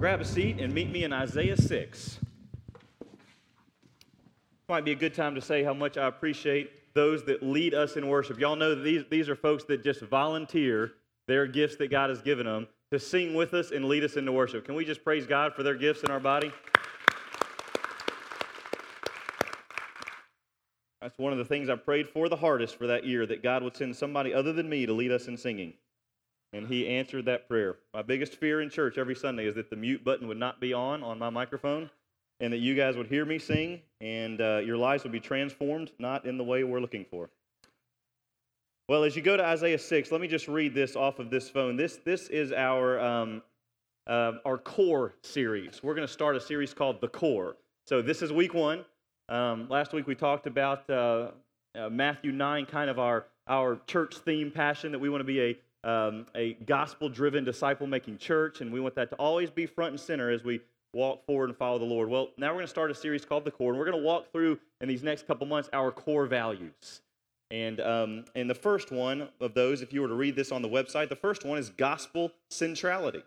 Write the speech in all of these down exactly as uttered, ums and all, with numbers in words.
grab a seat and meet me in Isaiah six. Might be a good time to say how much I appreciate those that lead us in worship. Y'all know that these, these are folks that just volunteer their gifts that God has given them to sing with us and lead us into worship. Can we just praise God for their gifts in our body? That's one of the things I prayed for the hardest for that year, that God would send somebody other than me to lead us in singing. And he answered that prayer. My biggest fear in church every Sunday is that the mute button would not be on on my microphone, and that you guys would hear me sing, and uh, your lives would be transformed, not in the way we're looking for. Well, as you go to Isaiah six, let me just read this off of this phone. This this is our um, uh, our core series. We're going to start a series called The Core. So this is week one. Um, last week we talked about uh, uh, Matthew nine, kind of our our church theme passion, that we want to be a um, a gospel-driven, disciple-making church, and we want that to always be front and center as we walk forward and follow the Lord. Well, now we're going to start a series called The Core, and we're going to walk through in these next couple months our core values. And um, and the first one of those, if you were to read this on the website, the first one is gospel centrality.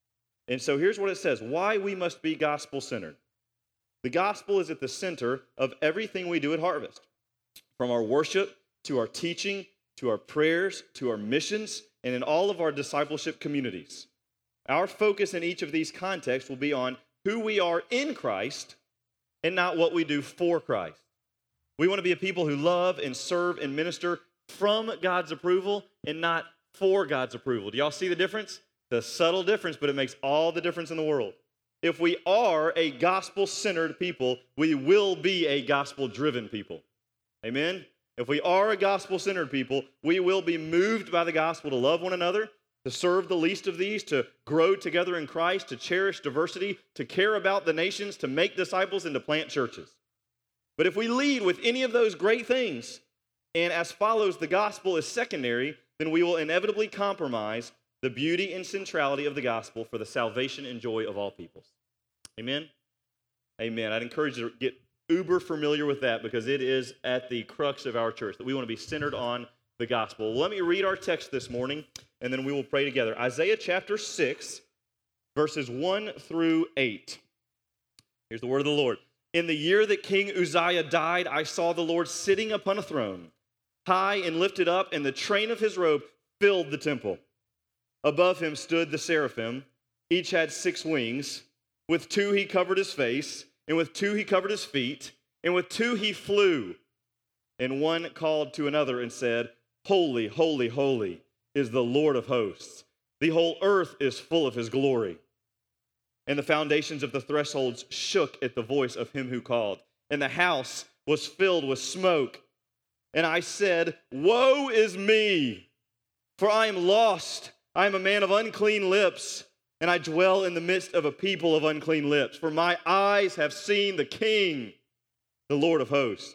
And so here's what it says: why we must be gospel-centered. The gospel is at the center of everything we do at Harvest, from our worship to our teaching to our prayers to our missions and in all of our discipleship communities. Our focus in each of these contexts will be on who we are in Christ and not what we do for Christ. We want to be a people who love and serve and minister from God's approval and not for God's approval. Do y'all see the difference? The subtle difference, but it makes all the difference in the world. If we are a gospel-centered people, we will be a gospel-driven people. Amen? If we are a gospel-centered people, we will be moved by the gospel to love one another, to serve the least of these, to grow together in Christ, to cherish diversity, to care about the nations, to make disciples, and to plant churches. But if we lead with any of those great things, and as follows, the gospel is secondary, then we will inevitably compromise the beauty and centrality of the gospel for the salvation and joy of all peoples. Amen? Amen. I'd encourage you to get uber familiar with that, because it is at the crux of our church, that we want to be centered on the gospel. Well, let me read our text this morning, and then we will pray together. Isaiah chapter six, verses one through eight. Here's the word of the Lord. In the year that King Uzziah died, I saw the Lord sitting upon a throne, high and lifted up, and the train of his robe filled the temple. Above him stood the seraphim. Each had six wings. With two he covered his face, and with two he covered his feet, and with two he flew. And one called to another and said, Holy, holy, holy is the Lord of hosts. The whole earth is full of his glory. And the foundations of the thresholds shook at the voice of him who called, and the house was filled with smoke. And I said, Woe is me, for I am lost. I am a man of unclean lips, and I dwell in the midst of a people of unclean lips. For my eyes have seen the King, the Lord of hosts.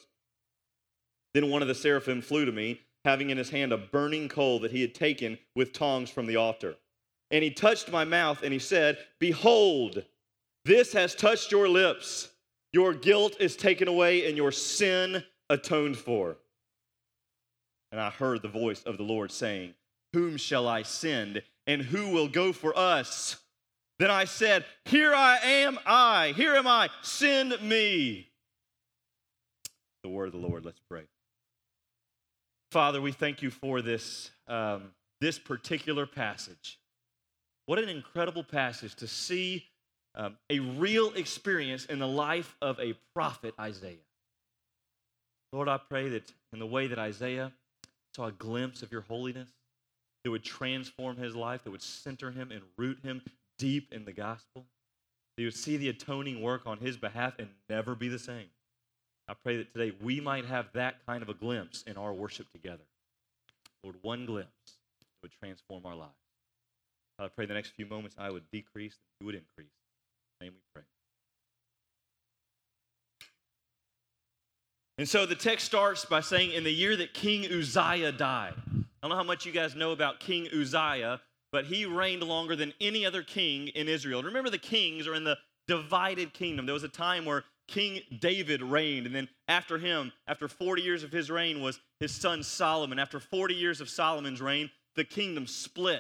Then one of the seraphim flew to me, having in his hand a burning coal that he had taken with tongs from the altar. And he touched my mouth, and he said, Behold, this has touched your lips. Your guilt is taken away, and your sin atoned for. And I heard the voice of the Lord saying, Whom shall I send, and who will go for us? Then I said, Here I am, I. Here am I. Send me. The word of the Lord. Let's pray. Father, we thank you for this, um, this particular passage. What an incredible passage to see um, a real experience in the life of a prophet, Isaiah. Lord, I pray that in the way that Isaiah saw a glimpse of your holiness, that would transform his life, that would center him and root him deep in the gospel, that you would see the atoning work on his behalf and never be the same. I pray that today we might have that kind of a glimpse in our worship together. Lord, one glimpse would transform our lives. I pray the next few moments I would decrease, and you would increase. In your name we pray. And so the text starts by saying, in the year that King Uzziah died. I don't know how much you guys know about King Uzziah, but he reigned longer than any other king in Israel. And remember, the kings are in the divided kingdom. There was a time where King David reigned, and then after him, after forty years of his reign, was his son Solomon. After forty years of Solomon's reign, the kingdom split.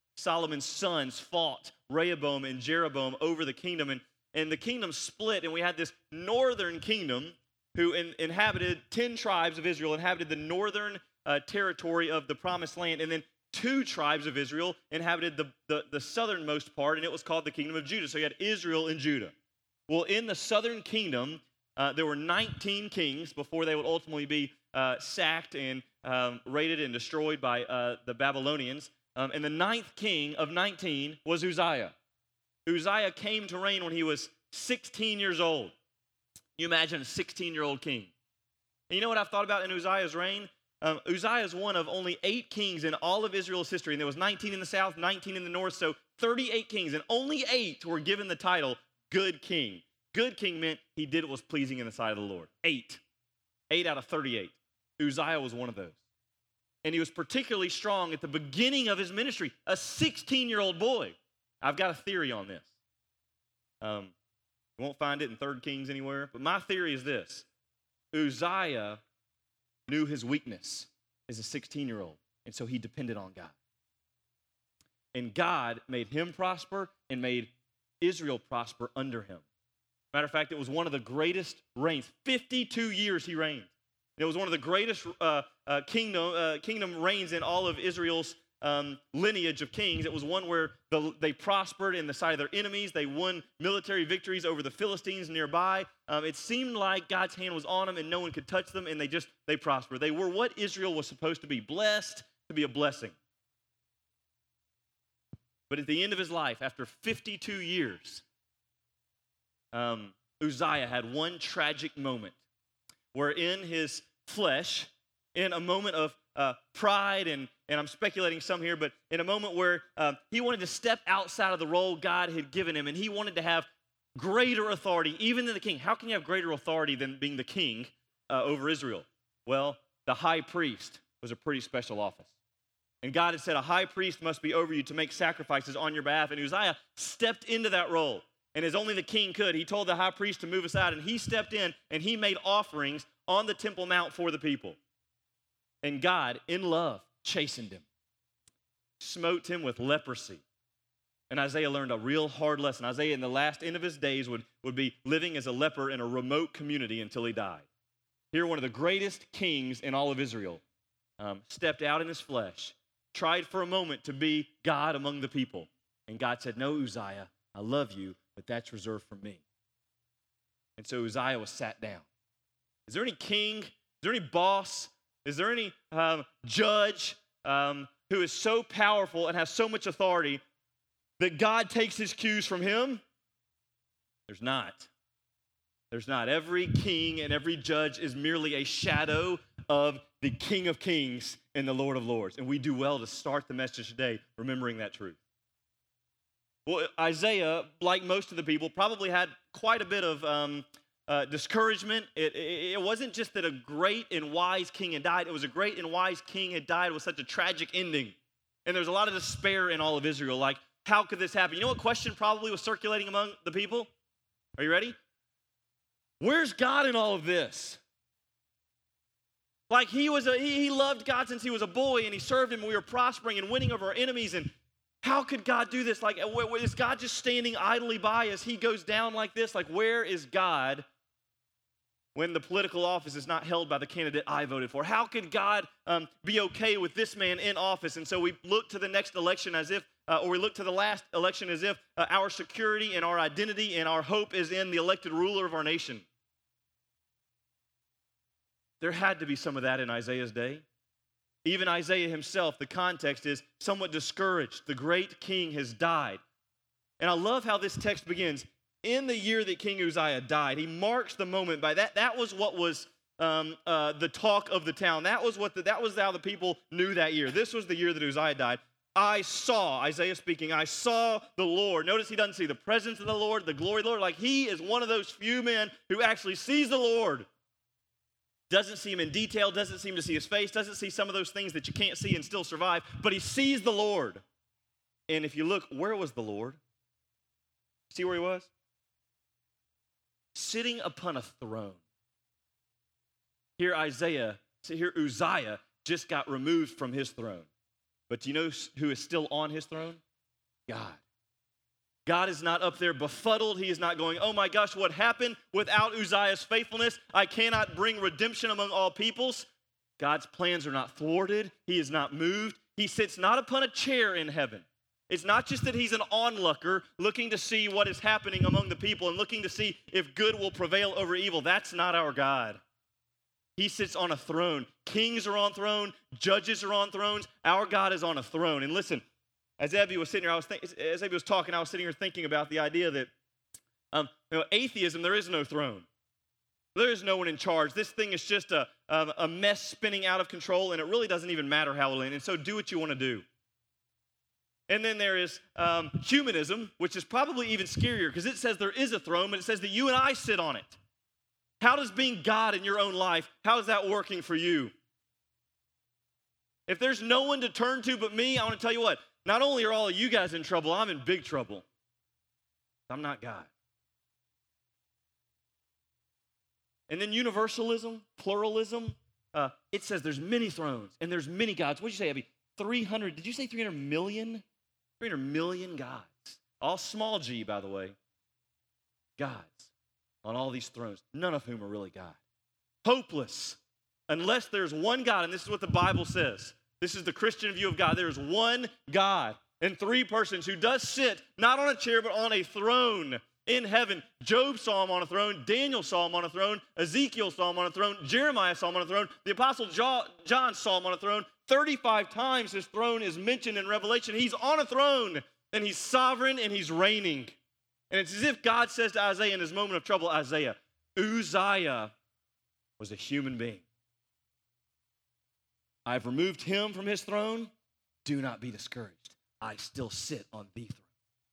Solomon's sons fought Rehoboam and Jeroboam over the kingdom, and, and the kingdom split, and we had this northern kingdom who in, inhabited, ten tribes of Israel inhabited the northern uh, territory of the promised land, and then two tribes of Israel inhabited the, the, the southernmost part, and it was called the kingdom of Judah. So you had Israel and Judah. Well, in the southern kingdom, uh, there were nineteen kings before they would ultimately be uh, sacked and um, raided and destroyed by uh, the Babylonians. Um, and the ninth king of nineteen was Uzziah. Uzziah came to reign when he was sixteen years old. You imagine a sixteen-year-old king. And you know what I've thought about in Uzziah's reign? Um, Uzziah is one of only eight kings in all of Israel's history. And there was nineteen in the south, nineteen in the north, so thirty-eight kings. And only eight were given the title good king. Good king meant he did what was pleasing in the sight of the Lord. Eight. Eight out of thirty-eight. Uzziah was one of those. And he was particularly strong at the beginning of his ministry, a sixteen-year-old boy. I've got a theory on this. Um, you won't find it in Third Kings anywhere, but my theory is this. Uzziah knew his weakness as a sixteen-year-old, and so he depended on God. And God made him prosper and made Israel prosper under him. Matter of fact, it was one of the greatest reigns. fifty-two years he reigned. It was one of the greatest uh, uh, kingdom uh, kingdom reigns in all of Israel's um, lineage of kings. It was one where the, they prospered in the sight of their enemies. They won military victories over the Philistines nearby. Um, it seemed like God's hand was on them and no one could touch them, and they just, they prospered. They were what Israel was supposed to be, blessed to be a blessing. But at the end of his life, after fifty-two years, um, Uzziah had one tragic moment where in his flesh, in a moment of uh, pride, and, and I'm speculating some here, but in a moment where uh, he wanted to step outside of the role God had given him, and he wanted to have greater authority, even than the king. How can you have greater authority than being the king uh, over Israel? Well, the high priest was a pretty special office. And God had said, a high priest must be over you to make sacrifices on your behalf. And Uzziah stepped into that role. And as only the king could, he told the high priest to move aside, and he stepped in, and he made offerings on the Temple Mount for the people. And God, in love, chastened him, smote him with leprosy. And Isaiah learned a real hard lesson. Isaiah, in the last end of his days, would, would be living as a leper in a remote community until he died. Here, one of the greatest kings in all of Israel um, stepped out in his flesh, tried for a moment to be God among the people. And God said, no, Uzziah, I love you, but that's reserved for me. And so Uzziah was sat down. Is there any king, is there any boss, is there any um, judge um, who is so powerful and has so much authority that God takes his cues from him? There's not. There's not. Every king and every judge is merely a shadow of the King of Kings and the Lord of Lords. And we do well to start the message today remembering that truth. Well, Isaiah, like most of the people, probably had quite a bit of um, uh, discouragement. It, it, it wasn't just that a great and wise king had died. It was a great and wise king had died with such a tragic ending. And there's a lot of despair in all of Israel. Like, how could this happen? You know what question probably was circulating among the people? Are you ready? Where's God in all of this? Like, he was a, he, he loved God since he was a boy, and he served him, and we were prospering and winning over our enemies, and how could God do this? Like, is God just standing idly by as he goes down like this? Like, where is God when the political office is not held by the candidate I voted for? How could God um, be okay with this man in office? And so we look to the next election as if, uh, or we look to the last election as if uh, our security and our identity and our hope is in the elected ruler of our nation. There had to be some of that in Isaiah's day. Even Isaiah himself, the context is somewhat discouraged. The great king has died. And I love how this text begins. In the year that King Uzziah died, he marks the moment by that. That was what was um, uh, the talk of the town. That was what the, that was how the people knew that year. This was the year that Uzziah died. I saw, Isaiah speaking, I saw the Lord. Notice he doesn't see the presence of the Lord, the glory of the Lord. Like, he is one of those few men who actually sees the Lord. Doesn't see him in detail, doesn't seem to see his face, doesn't see some of those things that you can't see and still survive, but he sees the Lord. And if you look, where was the Lord? See where he was? Sitting upon a throne. Here Isaiah, here Uzziah just got removed from his throne. But do you know who is still on his throne? God. God is not up there befuddled. He is not going, oh my gosh, what happened without Uzziah's faithfulness? I cannot bring redemption among all peoples. God's plans are not thwarted. He is not moved. He sits not upon a chair in heaven. It's not just that he's an onlooker looking to see what is happening among the people and looking to see if good will prevail over evil. That's not our God. He sits on a throne. Kings are on thrones. Judges are on thrones. Our God is on a throne. And listen, as Abby was sitting here, I was think, as Abby was talking, I was sitting here thinking about the idea that um, you know, atheism, there is no throne. There is no one in charge. This thing is just a, a, a mess spinning out of control, and it really doesn't even matter how it'll end. And so do what you want to do. And then there is um, humanism, which is probably even scarier because it says there is a throne, but it says that you and I sit on it. How does being God in your own life, how is that working for you? If there's no one to turn to but me, I want to tell you what, not only are all of you guys in trouble, I'm in big trouble. I'm not God. And then universalism, pluralism, uh, it says there's many thrones and there's many gods. What did you say, Abby? three hundred, did you say three hundred million? three hundred million gods. All small g, by the way. Gods on all these thrones, none of whom are really God. Hopeless, unless there's one God, and this is what the Bible says. This is the Christian view of God. There is one God and three persons who does sit, not on a chair, but on a throne in heaven. Job saw him on a throne. Daniel saw him on a throne. Ezekiel saw him on a throne. Jeremiah saw him on a throne. The Apostle John saw him on a throne. thirty-five times his throne is mentioned in Revelation. He's on a throne, and he's sovereign, and he's reigning. And it's as if God says to Isaiah in his moment of trouble, Isaiah, Uzziah was a human being. I've removed him from his throne. Do not be discouraged. I still sit on the throne.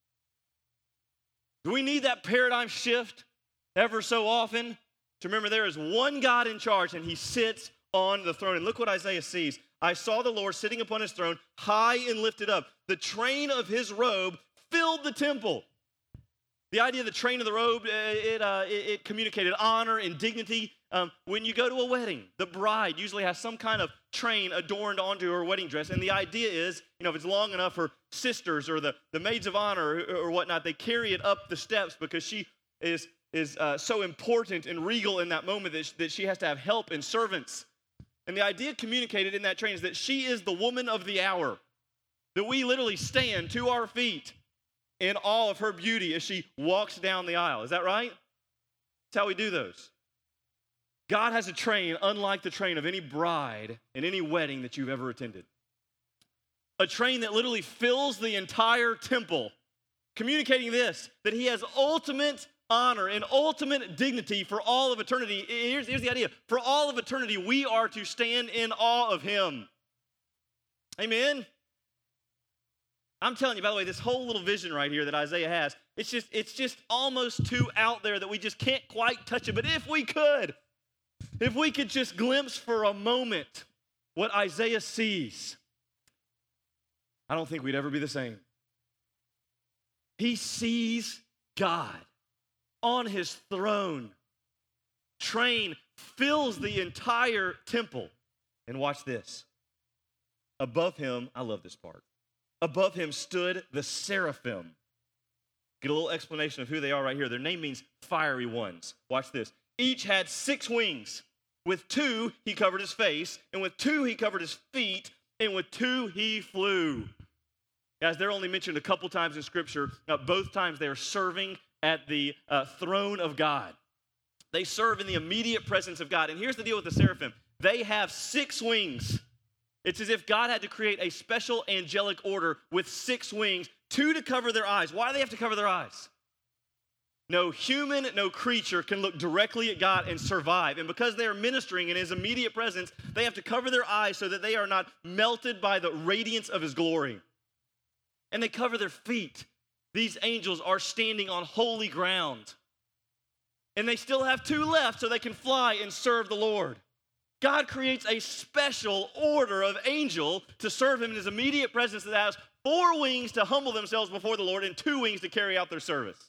Do we need that paradigm shift ever so often? To remember there is one God in charge, and he sits on the throne. And look what Isaiah sees. I saw the Lord sitting upon his throne, high and lifted up. The train of his robe filled the temple. The idea of the train of the robe, it, uh, it, it communicated honor and dignity. Um, when you go to a wedding, the bride usually has some kind of train adorned onto her wedding dress. And the idea is, you know, if it's long enough, her sisters or the, the maids of honor or, or whatnot, they carry it up the steps because she is, is uh, so important and regal in that moment that she, that she has to have help and servants. And the idea communicated in that train is that she is the woman of the hour, that we literally stand to our feet in awe of her beauty as she walks down the aisle. Is that right? That's how we do those. God has a train unlike the train of any bride in any wedding that you've ever attended. A train that literally fills the entire temple, communicating this, that he has ultimate honor and ultimate dignity for all of eternity. Here's, here's the idea. For all of eternity, we are to stand in awe of him. Amen? I'm telling you, by the way, this whole little vision right here that Isaiah has, it's just, it's just almost too out there that we just can't quite touch it. But if we could, if we could just glimpse for a moment what Isaiah sees, I don't think we'd ever be the same. He sees God on his throne. Train fills the entire temple. And watch this. Above him, I love this part. Above him stood the seraphim. Get a little explanation of who they are right here. Their name means fiery ones. Watch this. Each had six wings. With two, he covered his face, and with two, he covered his feet, and with two, he flew. Guys, they're only mentioned a couple times in Scripture. Uh, both times they are serving at the uh, throne of God. They serve in the immediate presence of God. And here's the deal with the seraphim. They have six wings. It's as if God had to create a special angelic order with six wings, two to cover their eyes. Why do they have to cover their eyes? No human, no creature can look directly at God and survive. And because they are ministering in his immediate presence, they have to cover their eyes so that they are not melted by the radiance of his glory. And they cover their feet. These angels are standing on holy ground. And they still have two left so they can fly and serve the Lord. God creates a special order of angel to serve him in his immediate presence that has four wings to humble themselves before the Lord and two wings to carry out their service.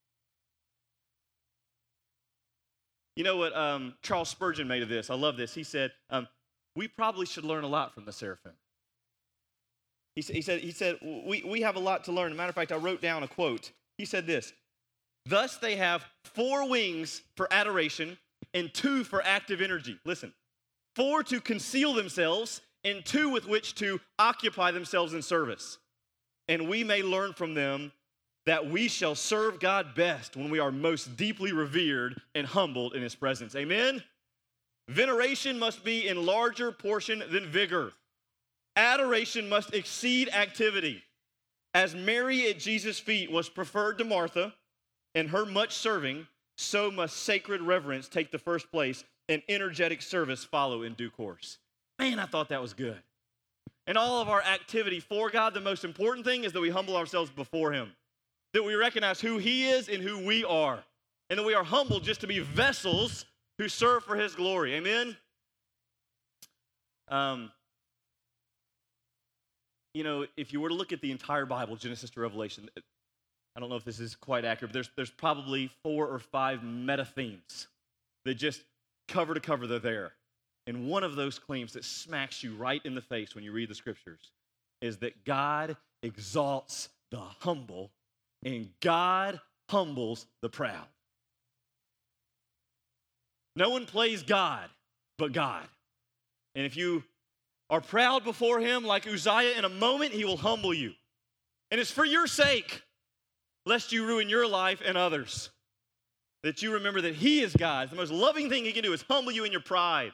You know what um, Charles Spurgeon made of this? I love this. He said, um, we probably should learn a lot from the seraphim. He, he said, he said we, we have a lot to learn. As a matter of fact, I wrote down a quote. He said this, thus they have four wings for adoration and two for active energy. Listen, four to conceal themselves and two with which to occupy themselves in service. And we may learn from them that we shall serve God best when we are most deeply revered and humbled in his presence. Amen? Veneration must be in larger portion than vigor. Adoration must exceed activity. As Mary at Jesus' feet was preferred to Martha and her much serving, so must sacred reverence take the first place and energetic service follow in due course. Man, I thought that was good. In all of our activity for God, the most important thing is that we humble ourselves before him, that we recognize who he is and who we are, and that we are humbled just to be vessels who serve for his glory. Amen? Um, you know, if you were to look at the entire Bible, Genesis to Revelation, I don't know if this is quite accurate, but there's, there's probably four or five meta themes that just cover to cover they're there. And one of those claims that smacks you right in the face when you read the scriptures is that God exalts the humble and God humbles the proud. No one plays God but God. And if you are proud before him like Uzziah, in a moment he will humble you. And it's for your sake, lest you ruin your life and others, that you remember that he is God. The most loving thing he can do is humble you in your pride.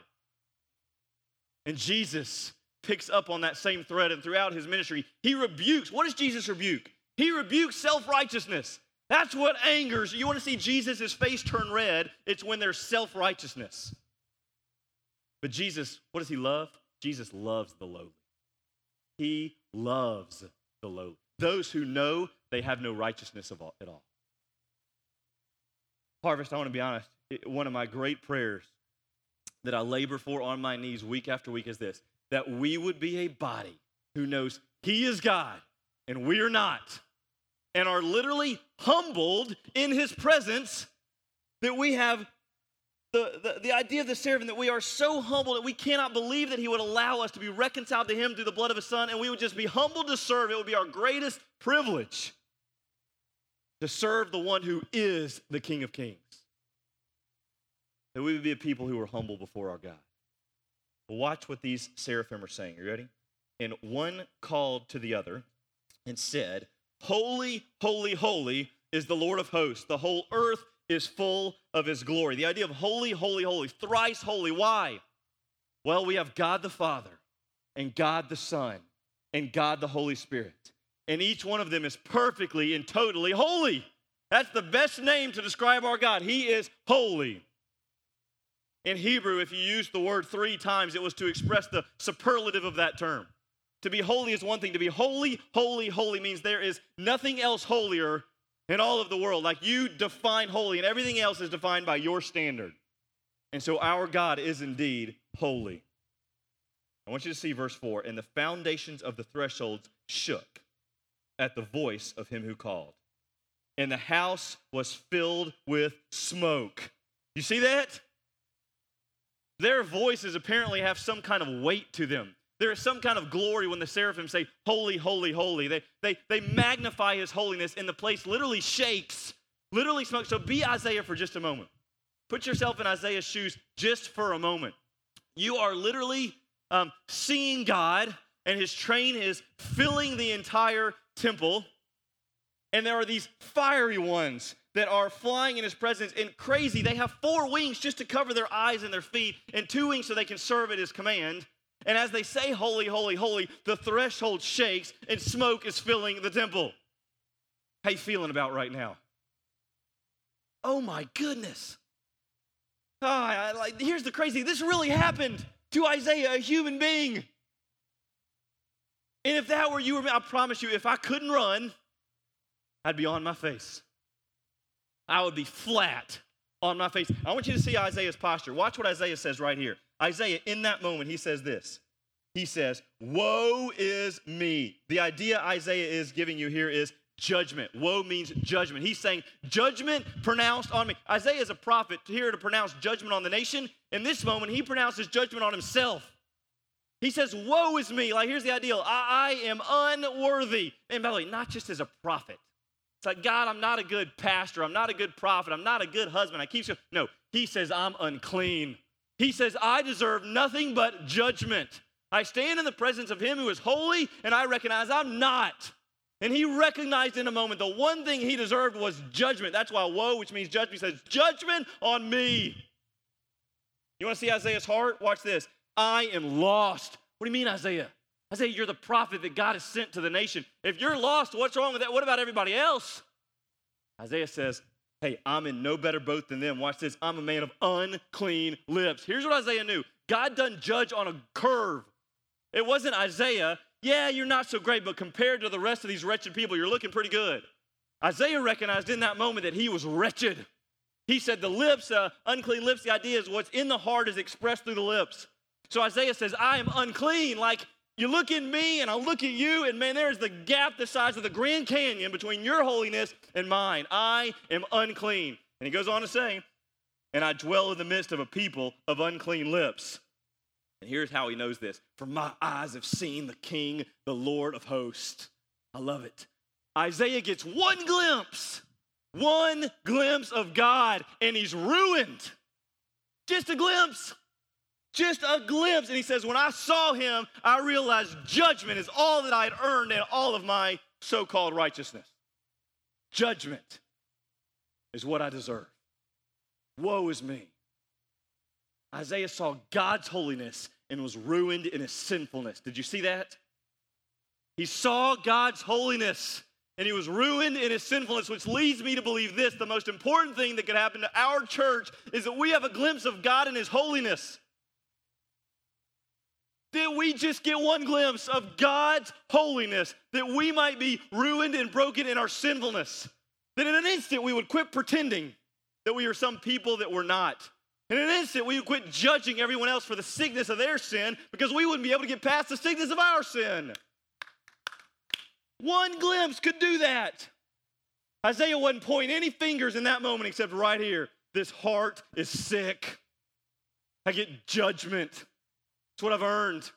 And Jesus picks up on that same thread, and throughout his ministry, he rebukes. What does Jesus rebuke? He rebukes self-righteousness. That's what angers. You want to see Jesus' face turn red, it's when there's self-righteousness. But Jesus, what does he love? Jesus loves the lowly. He loves the lowly. Those who know they have no righteousness of all, at all. Harvest, I want to be honest, one of my great prayers that I labor for on my knees week after week is this, that we would be a body who knows he is God and we are not, and are literally humbled in his presence, that we have the, the, the idea of the seraphim, that we are so humbled that we cannot believe that he would allow us to be reconciled to him through the blood of his son, and we would just be humbled to serve. It would be our greatest privilege to serve the one who is the King of Kings. That we would be a people who are humble before our God. Well, watch what these seraphim are saying. Are you ready? And one called to the other and said, holy, holy, holy is the Lord of hosts. The whole earth is full of his glory. The idea of holy, holy, holy, thrice holy. Why? Well, we have God the Father and God the Son and God the Holy Spirit. And each one of them is perfectly and totally holy. That's the best name to describe our God. He is holy. In Hebrew, if you used the word three times, it was to express the superlative of that term. To be holy is one thing. To be holy, holy, holy means there is nothing else holier in all of the world. Like you define holy, and everything else is defined by your standard. And so our God is indeed holy. I want you to see verse four. And the foundations of the thresholds shook at the voice of him who called. And the house was filled with smoke. You see that? Their voices apparently have some kind of weight to them. There is some kind of glory when the seraphim say, holy, holy, holy. They, they, they magnify his holiness, and the place literally shakes, literally smokes. So be Isaiah for just a moment. Put yourself in Isaiah's shoes just for a moment. You are literally um, seeing God, and his train is filling the entire temple, and there are these fiery ones that are flying in his presence, and crazy. They have four wings just to cover their eyes and their feet, and two wings so they can serve at his command. And as they say, holy, holy, holy, the threshold shakes, and smoke is filling the temple. How you feeling about right now? Oh my goodness. Oh, I, like, here's the crazy, this really happened to Isaiah, a human being. And if that were you or me, I promise you, if I couldn't run, I'd be on my face. I would be flat on my face. I want you to see Isaiah's posture. Watch what Isaiah says right here. Isaiah, in that moment, he says this. He says, woe is me. The idea Isaiah is giving you here is judgment. Woe means judgment. He's saying judgment pronounced on me. Isaiah is a prophet here to pronounce judgment on the nation. In this moment, he pronounces judgment on himself. He says, woe is me. Like, here's the ideal. I, I am unworthy. And by the way, not just as a prophet. It's like, God, I'm not a good pastor. I'm not a good prophet. I'm not a good husband. I keep saying, no, he says, I'm unclean. He says, I deserve nothing but judgment. I stand in the presence of him who is holy, and I recognize I'm not. And he recognized in a moment the one thing he deserved was judgment. That's why woe, which means judgment, says, judgment on me. You want to see Isaiah's heart? Watch this. I am lost. What do you mean, Isaiah? Isaiah, you're the prophet that God has sent to the nation. If you're lost, what's wrong with that? What about everybody else? Isaiah says, hey, I'm in no better boat than them. Watch this. I'm a man of unclean lips. Here's what Isaiah knew. God doesn't judge on a curve. It wasn't Isaiah, yeah, you're not so great, but compared to the rest of these wretched people, you're looking pretty good. Isaiah recognized in that moment that he was wretched. He said the lips, uh, unclean lips, the idea is what's in the heart is expressed through the lips. So Isaiah says, I am unclean. Like, you look at me and I look at you, and man, there's the gap the size of the Grand Canyon between your holiness and mine. I am unclean. And he goes on to say, and I dwell in the midst of a people of unclean lips. And here's how he knows this. For my eyes have seen the King, the Lord of hosts. I love it. Isaiah gets one glimpse, one glimpse of God, and he's ruined. Just a glimpse. Just a glimpse. And he says, when I saw him, I realized judgment is all that I had earned in all of my so-called righteousness. Judgment is what I deserve. Woe is me. Isaiah saw God's holiness and was ruined in his sinfulness. Did you see that? He saw God's holiness and he was ruined in his sinfulness, which leads me to believe this. The most important thing that could happen to our church is that we have a glimpse of God and his holiness. That we just get one glimpse of God's holiness, that we might be ruined and broken in our sinfulness. That in an instant we would quit pretending that we are some people that we're not. In an instant, we would quit judging everyone else for the sickness of their sin because we wouldn't be able to get past the sickness of our sin. One glimpse could do that. Isaiah wasn't pointing any fingers in that moment except right here. This heart is sick. I get judgment. It's what I've earned.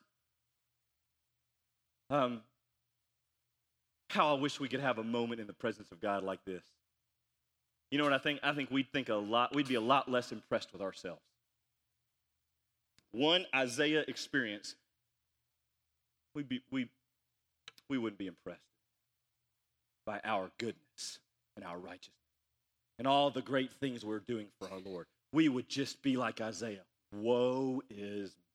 Um, how I wish we could have a moment in the presence of God like this. You know what I think? I think we'd think a lot, we'd be a lot less impressed with ourselves. One Isaiah experience, we'd be, we, we wouldn't be impressed by our goodness and our righteousness and all the great things we're doing for our Lord. We would just be like Isaiah. Woe is me.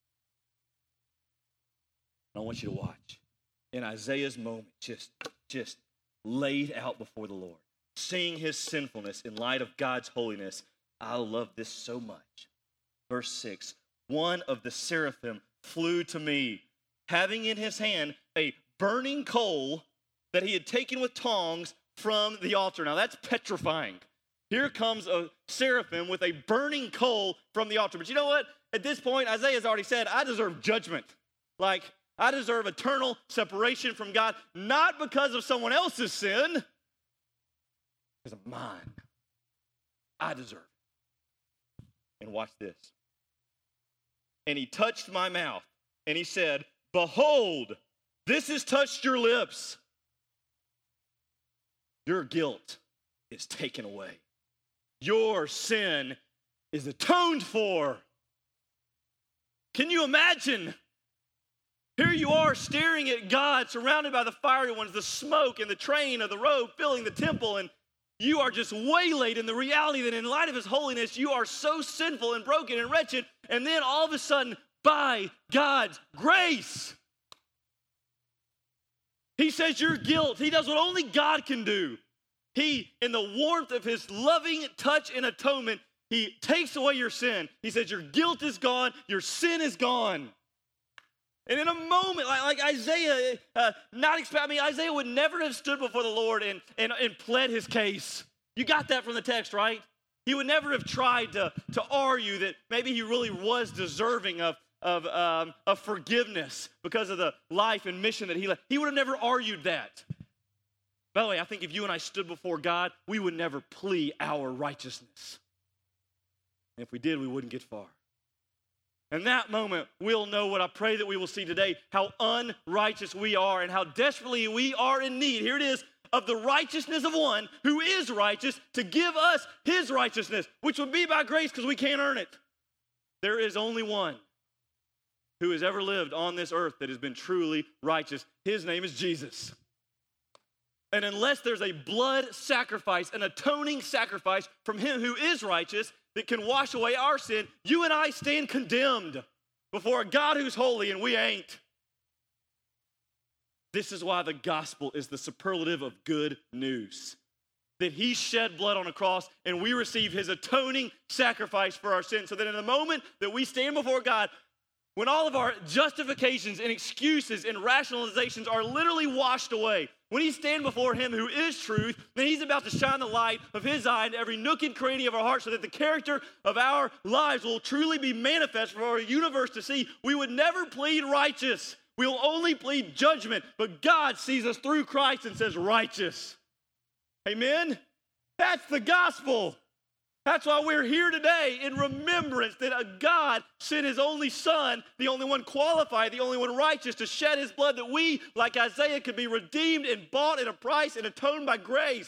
I want you to watch. In Isaiah's moment, just, just laid out before the Lord, seeing his sinfulness in light of God's holiness. I love this so much. Verse six, one of the seraphim flew to me, having in his hand a burning coal that he had taken with tongs from the altar. Now that's petrifying. Here comes a seraphim with a burning coal from the altar. But you know what? At this point, Isaiah's already said, I deserve judgment. Like, I deserve eternal separation from God, not because of someone else's sin, because of mine. I deserve it. And watch this. And he touched my mouth, and he said, behold, this has touched your lips. Your guilt is taken away. Your sin is atoned for. Can you imagine? Here you are staring at God, surrounded by the fiery ones, the smoke and the train of the robe filling the temple, and you are just waylaid in the reality that in light of his holiness, you are so sinful and broken and wretched, and then all of a sudden, by God's grace, he says your guilt. He does what only God can do. He, in the warmth of his loving touch and atonement, he takes away your sin. He says your guilt is gone, your sin is gone. And in a moment, like, like Isaiah, uh, not expect, I mean, Isaiah would never have stood before the Lord and, and, and pled his case. You got that from the text, right? He would never have tried to, to argue that maybe he really was deserving of, of, um, of forgiveness because of the life and mission that he led. He would have never argued that. By the way, I think if you and I stood before God, we would never plea our righteousness. And if we did, we wouldn't get far. In that moment, we'll know what I pray that we will see today, how unrighteous we are and how desperately we are in need. Here it is, of the righteousness of one who is righteous to give us his righteousness, which would be by grace because we can't earn it. There is only one who has ever lived on this earth that has been truly righteous. His name is Jesus. And unless there's a blood sacrifice, an atoning sacrifice from him who is righteous that can wash away our sin, you and I stand condemned before a God who's holy and we ain't. This is why the gospel is the superlative of good news. That he shed blood on a cross and we receive his atoning sacrifice for our sins. So that in the moment that we stand before God, when all of our justifications and excuses and rationalizations are literally washed away, when he stand before him who is truth, then he's about to shine the light of his eye into every nook and cranny of our heart so that the character of our lives will truly be manifest for our universe to see. We would never plead righteous. We will only plead judgment. But God sees us through Christ and says righteous. Amen? That's the gospel. That's why we're here today in remembrance that a God sent his only son, the only one qualified, the only one righteous, to shed his blood that we, like Isaiah, could be redeemed and bought at a price and atoned by grace.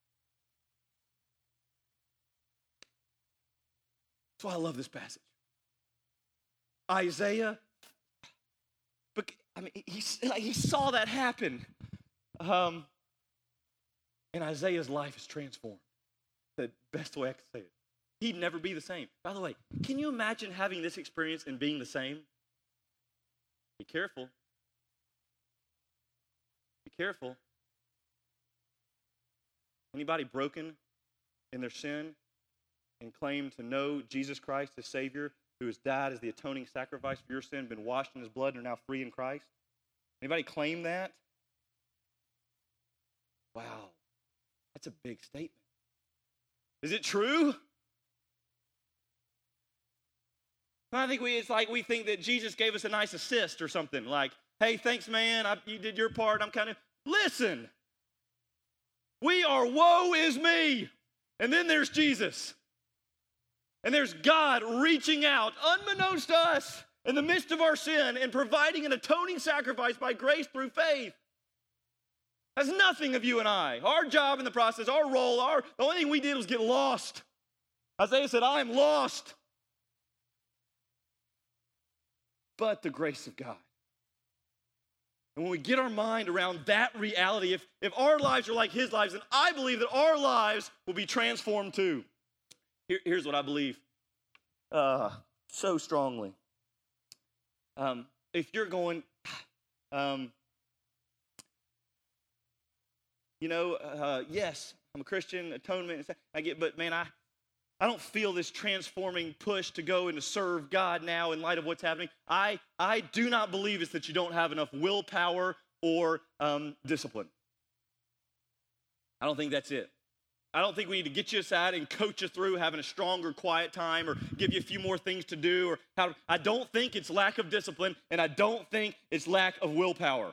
That's why I love this passage. Isaiah, but I mean, he, he saw that happen. Um, and Isaiah's life is transformed. The best way I can say it. He'd never be the same. By the way, can you imagine having this experience and being the same? Be careful. Be careful. Anybody broken in their sin and claim to know Jesus Christ as Savior, who has died as the atoning sacrifice for your sin, been washed in his blood, and are now free in Christ? Anybody claim that? Wow. That's a big statement. Is it true? I think we, it's like we think that Jesus gave us a nice assist or something. Like, hey, thanks, man. I, you did your part. I'm kind of, listen. We are woe is me. And then there's Jesus. And there's God reaching out, unbeknownst to us, in the midst of our sin and providing an atoning sacrifice by grace through faith. That's nothing of you and I. Our job in the process, our role, our the only thing we did was get lost. Isaiah said, I am lost. But the grace of God. And when we get our mind around that reality, if, if our lives are like his lives, then I believe that our lives will be transformed too. Here, here's what I believe uh, so strongly. Um, if you're going, um, you know, uh, yes, I'm a Christian, atonement, I get, but man, I, I don't feel this transforming push to go and to serve God now in light of what's happening. I, I do not believe it's that you don't have enough willpower or um, discipline. I don't think that's it. I don't think we need to get you aside and coach you through having a stronger quiet time or give you a few more things to do. Or how. I don't think it's lack of discipline, and I don't think it's lack of willpower.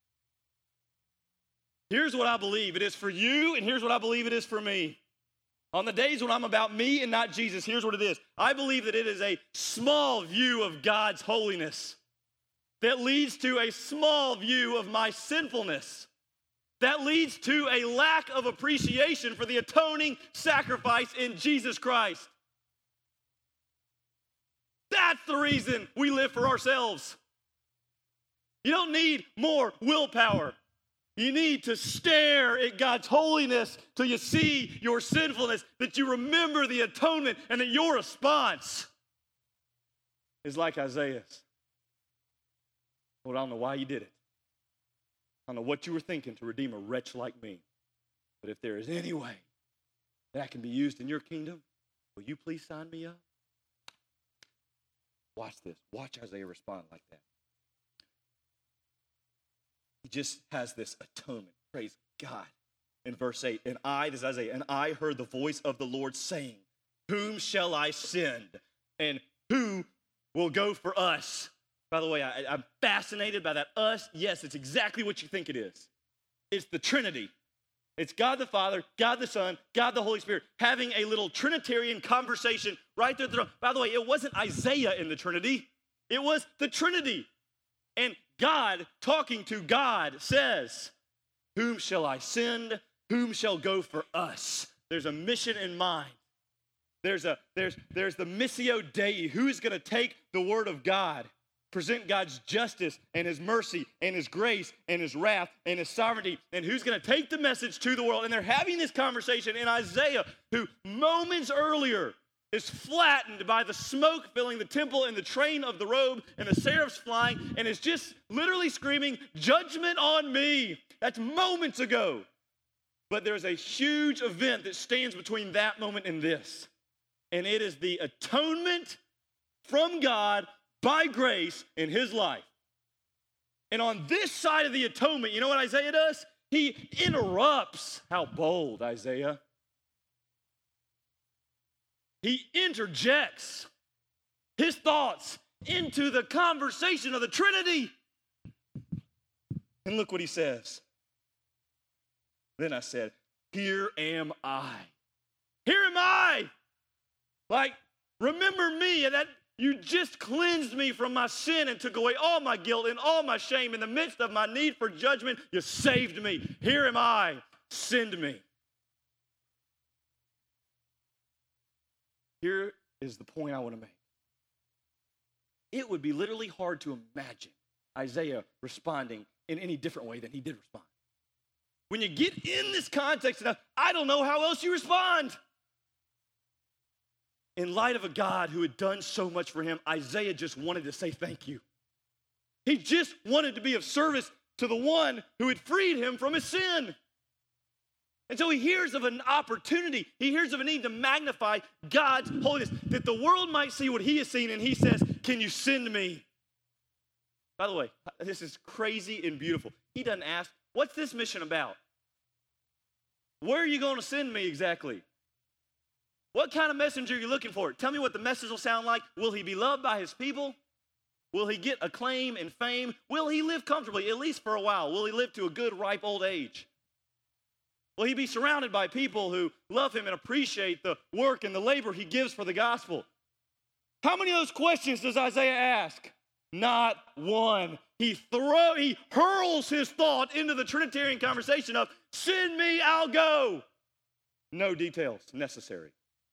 Here's what I believe it is for you, and here's what I believe it is for me. On the days when I'm about me and not Jesus, here's what it is. I believe that it is a small view of God's holiness that leads to a small view of my sinfulness, that leads to a lack of appreciation for the atoning sacrifice in Jesus Christ. That's the reason we live for ourselves. You don't need more willpower. You need to stare at God's holiness till you see your sinfulness, that you remember the atonement, and that your response is like Isaiah's. Lord, I don't know why you did it. I don't know what you were thinking to redeem a wretch like me. But if there is any way that I can be used in your kingdom, will you please sign me up? Watch this. Watch Isaiah respond like that. He just has this atonement. Praise God. In verse eight, and I, this is Isaiah, and I heard the voice of the Lord saying, whom shall I send? And who will go for us? By the way, I, I'm fascinated by that us. Yes, it's exactly what you think it is. It's the Trinity. It's God the Father, God the Son, God the Holy Spirit having a little Trinitarian conversation right there at the throne. By the way, it wasn't Isaiah in the Trinity. It was the Trinity. And God talking to God says, whom shall I send? Whom shall go for us? There's a mission in mind. There's a there's there's the Missio Dei. Who's going to take the word of God, present God's justice and his mercy and his grace and his wrath and his sovereignty, and who's going to take the message to the world? And they're having this conversation in Isaiah, who moments earlier is flattened by the smoke filling the temple and the train of the robe and the seraphs flying, and is just literally screaming, judgment on me. That's moments ago. But there's a huge event that stands between that moment and this, and it is the atonement from God by grace in his life. And on this side of the atonement, you know what Isaiah does? He interrupts. How bold, Isaiah. He interjects his thoughts into the conversation of the Trinity. And look what he says. Then I said, here am I. Here am I. Like, remember me, and that you just cleansed me from my sin and took away all my guilt and all my shame. In the midst of my need for judgment, you saved me. Here am I. Send me. Here is the point I want to make. It would be literally hard to imagine Isaiah responding in any different way than he did respond. When you get in this context enough, I don't know how else you respond. In light of a God who had done so much for him, Isaiah just wanted to say thank you. He just wanted to be of service to the one who had freed him from his sin. And so he hears of an opportunity. He hears of a need to magnify God's holiness, that the world might see what he has seen, and he says, can you send me? By the way, this is crazy and beautiful. He doesn't ask, what's this mission about? Where are you going to send me exactly? What kind of messenger are you looking for? Tell me what the message will sound like. Will he be loved by his people? Will he get acclaim and fame? Will he live comfortably, at least for a while? Will he live to a good, ripe old age? Will he be surrounded by people who love him and appreciate the work and the labor he gives for the gospel? How many of those questions does Isaiah ask? Not one. He throw, he hurls his thought into the Trinitarian conversation of, send me, I'll go. No details necessary.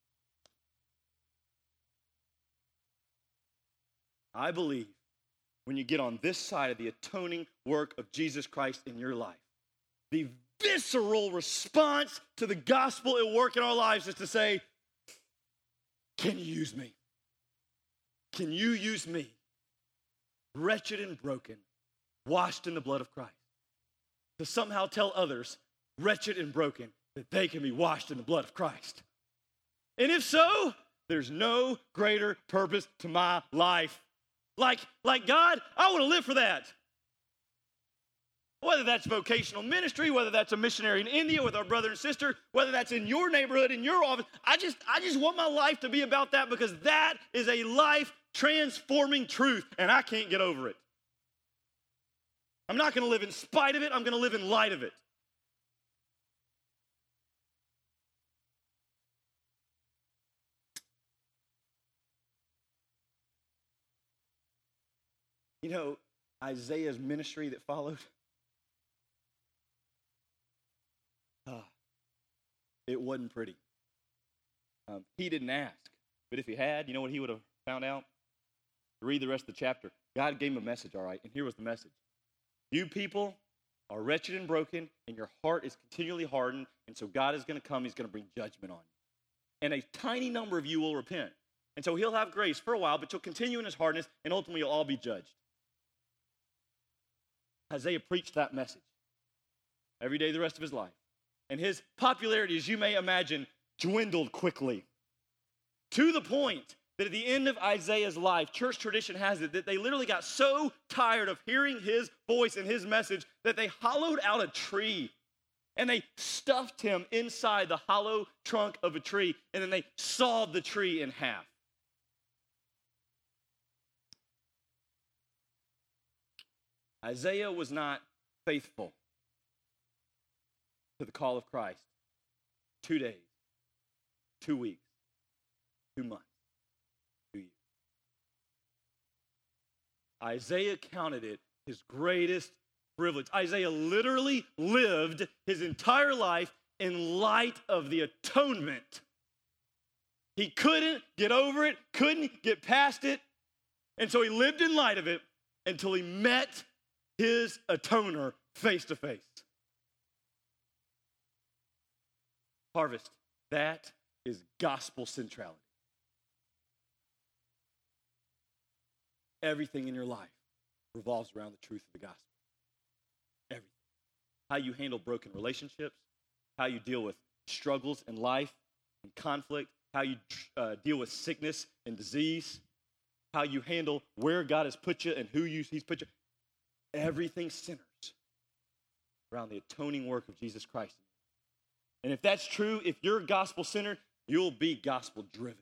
I believe when you get on this side of the atoning work of Jesus Christ in your life, the visceral response to the gospel at work in our lives is to say, can you use me? Can you use me? Wretched and broken, washed in the blood of Christ. To somehow tell others, wretched and broken, that they can be washed in the blood of Christ. And if so, there's no greater purpose to my life. Like, like God, I want to live for that. Whether that's vocational ministry, whether that's a missionary in India with our brother and sister, whether that's in your neighborhood, in your office, I just, I just want my life to be about that, because that is a life-transforming truth, and I can't get over it. I'm not going to live in spite of it. I'm going to live in light of it. You know, Isaiah's ministry that followed, uh, it wasn't pretty. Um, he didn't ask, but if he had, you know what he would have found out? Read the rest of the chapter. God gave him a message, all right, and here was the message. You people are wretched and broken, and your heart is continually hardened, and so God is going to come, he's going to bring judgment on you. And a tiny number of you will repent. And so he'll have grace for a while, but you'll continue in his hardness, and ultimately you'll all be judged. Isaiah preached that message every day the rest of his life. And his popularity, as you may imagine, dwindled quickly, to the point that at the end of Isaiah's life, church tradition has it that they literally got so tired of hearing his voice and his message that they hollowed out a tree and they stuffed him inside the hollow trunk of a tree, and then they sawed the tree in half. Isaiah was not faithful. to the call of Christ? Two days, two weeks, two months, two years. Isaiah counted it his greatest privilege. Isaiah literally lived his entire life in light of the atonement. He couldn't get over it, couldn't get past it, and so he lived in light of it until he met his atoner face to face. Harvest, that is gospel centrality. Everything in your life revolves around the truth of the gospel. Everything. How you handle broken relationships, how you deal with struggles in life and conflict, how you uh, deal with sickness and disease, how you handle where God has put you and who you, he's put you. Everything centers around the atoning work of Jesus Christ. And if that's true, if you're gospel-centered, you'll be gospel-driven.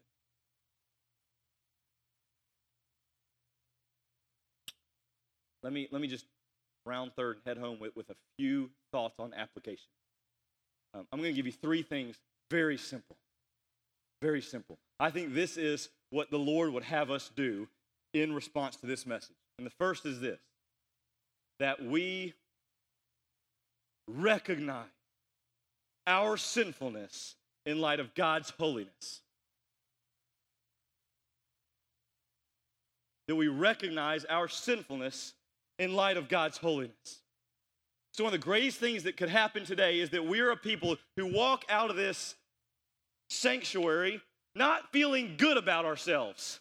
Let me, let me just round third and head home with, with a few thoughts on application. Um, I'm going to give you three things, very simple. Very simple. I think this is what the Lord would have us do in response to this message. And the first is this, that we recognize our sinfulness in light of God's holiness. That we recognize our sinfulness in light of God's holiness. So one of the greatest things that could happen today is that we're a people who walk out of this sanctuary not feeling good about ourselves,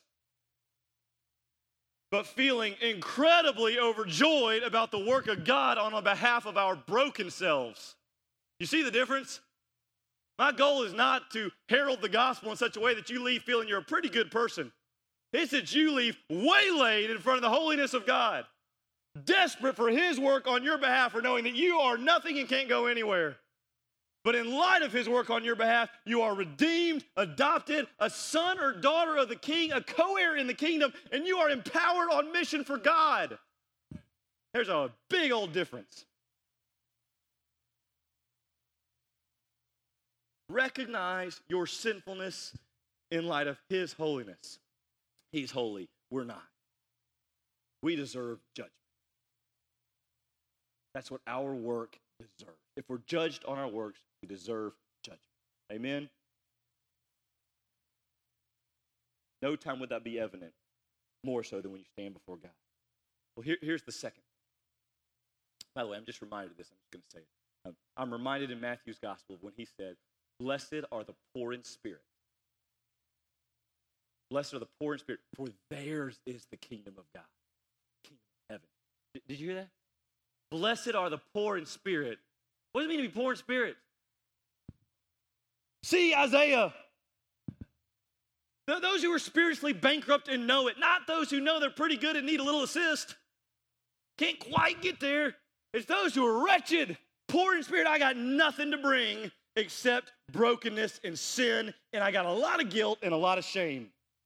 but feeling incredibly overjoyed about the work of God on behalf of our broken selves. You see the difference? My goal is not to herald the gospel in such a way that you leave feeling you're a pretty good person. It's that you leave waylaid in front of the holiness of God, desperate for his work on your behalf, for knowing that you are nothing and can't go anywhere. But in light of his work on your behalf, you are redeemed, adopted, a son or daughter of the king, a co-heir in the kingdom, and you are empowered on mission for God. There's a big old difference. Recognize your sinfulness in light of his holiness. He's holy. We're not. We deserve judgment. That's what our work deserves. If we're judged on our works, we deserve judgment. Amen? No time would that be evident more so than when you stand before God. Well, here, here's the second. By the way, I'm just reminded of this. I'm just going to say it. Um, I'm reminded in Matthew's gospel when he said, "Blessed are the poor in spirit. Blessed are the poor in spirit, for theirs is the kingdom of God." Kingdom of heaven. Did, did you hear that? Blessed are the poor in spirit. What does it mean to be poor in spirit? See, Isaiah. Th- those who are spiritually bankrupt and know it, not those who know they're pretty good and need a little assist. Can't quite get there. It's those who are wretched, poor in spirit. I got nothing to bring except brokenness and sin, and I got a lot of guilt and a lot of shame.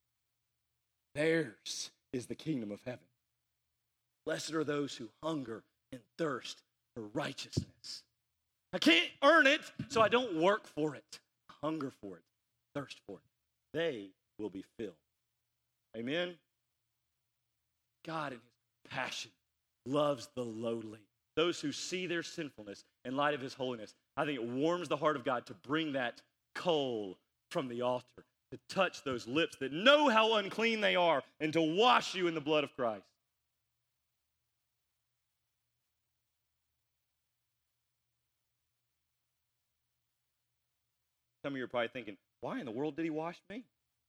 Theirs is the kingdom of heaven. Blessed are those who hunger and thirst for righteousness. I can't earn it, so I don't work for it. I hunger for it, thirst for it. They will be filled. Amen? God in his passion loves the lowly. Those who see their sinfulness in light of his holiness. I think it warms the heart of God to bring that coal from the altar, to touch those lips that know how unclean they are, and to wash you in the blood of Christ. Some of you are probably thinking, why in the world did he wash me?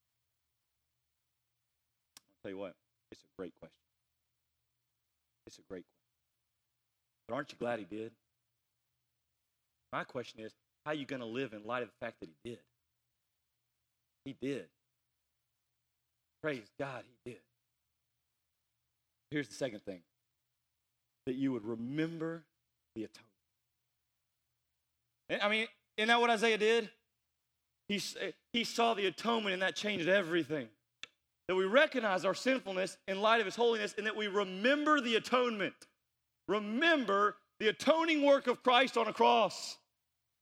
I'll tell you what, it's a great question. It's a great question. But aren't you glad he did? My question is, how are you going to live in light of the fact that he did? He did. Praise God, he did. Here's the second thing. That you would remember the atonement. I mean, isn't that what Isaiah did? He, he saw the atonement, and that changed everything. That we recognize our sinfulness in light of his holiness, and that we remember the atonement. Remember the atoning work of Christ on a cross.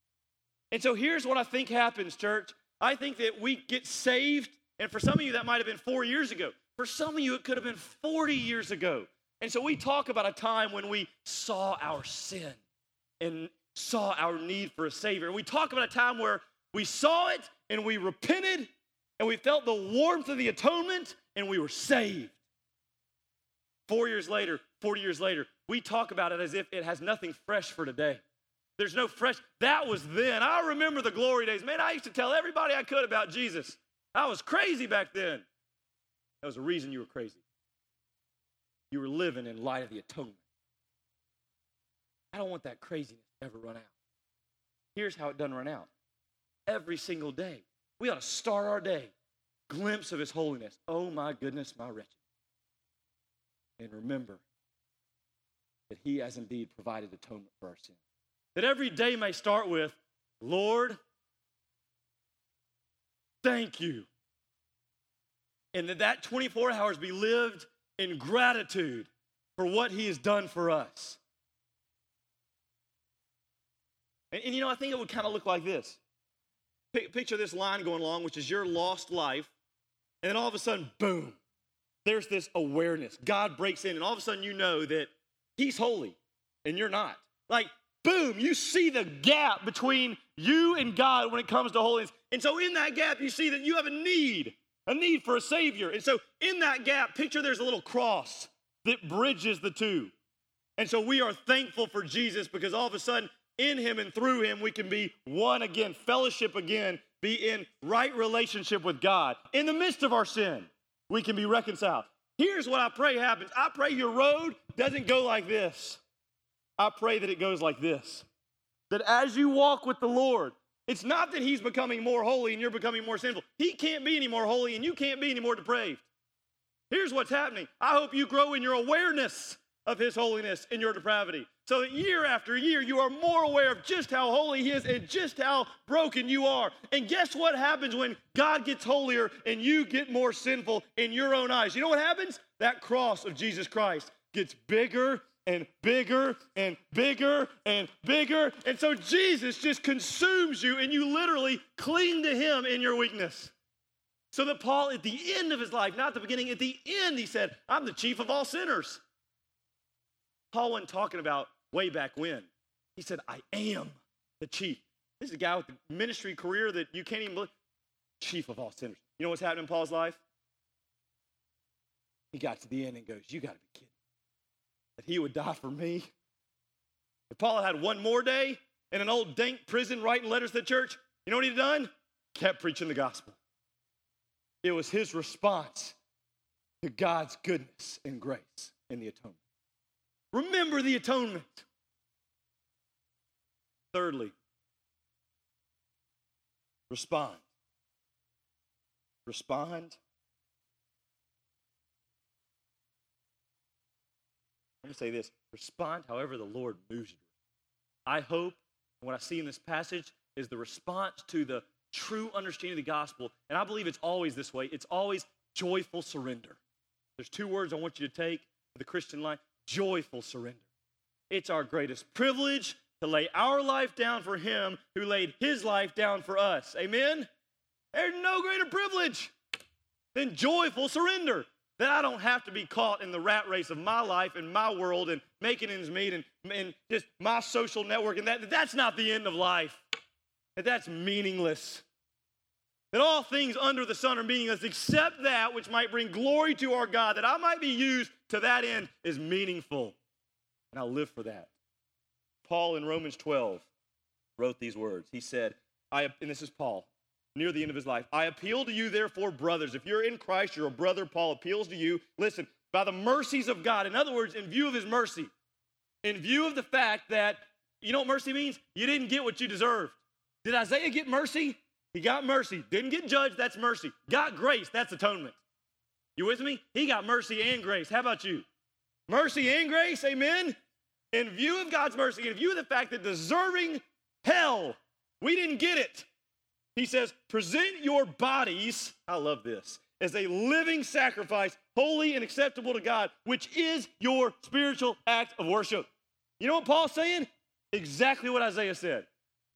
And so here's what I think happens, church. I think that we get saved, and for some of you that might have been four years ago. For some of you, it could have been forty years ago. And so we talk about a time when we saw our sin and saw our need for a Savior. And we talk about a time where we saw it and we repented and we felt the warmth of the atonement and we were saved. Four years later, forty years later, we talk about it as if it has nothing fresh for today. There's no fresh. That was then. I remember the glory days. Man, I used to tell everybody I could about Jesus. I was crazy back then. That was the reason you were crazy. You were living in light of the atonement. I don't want that craziness to ever run out. Here's how it doesn't run out. Every single day, we ought to start our day, glimpse of his holiness. Oh my goodness, my wretched. And remember that he has indeed provided atonement for our sin. That every day may start with, Lord, thank you. And that that twenty-four hours be lived in gratitude for what he has done for us. And, and you know, I think it would kind of look like this. P- picture this line going along, which is your lost life. And then all of a sudden, boom, there's this awareness. God breaks in, and all of a sudden you know that he's holy and you're not. Like, boom, you see the gap between you and God when it comes to holiness. And so in that gap, you see that you have a need, a need for a Savior. And so in that gap, picture there's a little cross that bridges the two. And so we are thankful for Jesus because all of a sudden, in him and through him, we can be one again, fellowship again, be in right relationship with God. In the midst of our sin, we can be reconciled. Here's what I pray happens. I pray your road doesn't go like this. I pray that it goes like this. That as you walk with the Lord, it's not that he's becoming more holy and you're becoming more sinful. He can't be any more holy and you can't be any more depraved. Here's what's happening. I hope you grow in your awareness of his holiness and your depravity. So that year after year, you are more aware of just how holy he is and just how broken you are. And guess what happens when God gets holier and you get more sinful in your own eyes? You know what happens? That cross of Jesus Christ gets bigger and bigger and bigger and bigger. And so Jesus just consumes you and you literally cling to him in your weakness. So that Paul, at the end of his life, not the beginning, at the end, he said, I'm the chief of all sinners. Paul wasn't talking about way back when. He said, I am the chief. This is a guy with a ministry career that you can't even believe. Chief of all sinners. You know what's happening in Paul's life? He got to the end and goes, you got to be kidding. That he would die for me. If Paul had one more day in an old dank prison writing letters to the church, you know what he'd done? Kept preaching the gospel. It was his response to God's goodness and grace in the atonement. Remember the atonement. Thirdly, respond. Respond. Let me say this. Respond however the Lord moves you. I hope what I see in this passage is the response to the true understanding of the gospel. And I believe it's always this way. It's always joyful surrender. There's two words I want you to take for the Christian life. Joyful surrender. It's our greatest privilege to lay our life down for him who laid his life down for us. Amen? There's no greater privilege than joyful surrender. That I don't have to be caught in the rat race of my life and my world and making ends meet and, and just my social network. And that, that's not the end of life. That that's meaningless. That all things under the sun are meaningless except that which might bring glory to our God. That I might be used to that end is meaningful. And I'll live for that. Paul in Romans twelve wrote these words. He said, I, and this is Paul, near the end of his life, I appeal to you, therefore, brothers. If you're in Christ, you're a brother. Paul appeals to you. Listen, by the mercies of God. In other words, in view of his mercy. In view of the fact that, you know what mercy means? You didn't get what you deserved. Did Isaiah get mercy? He got mercy. Didn't get judged, that's mercy. Got grace, that's atonement. You with me? He got mercy and grace. How about you? Mercy and grace, amen? In view of God's mercy, in view of the fact that deserving hell, we didn't get it. He says, present your bodies, I love this, as a living sacrifice, holy and acceptable to God, which is your spiritual act of worship. You know what Paul's saying? Exactly what Isaiah said.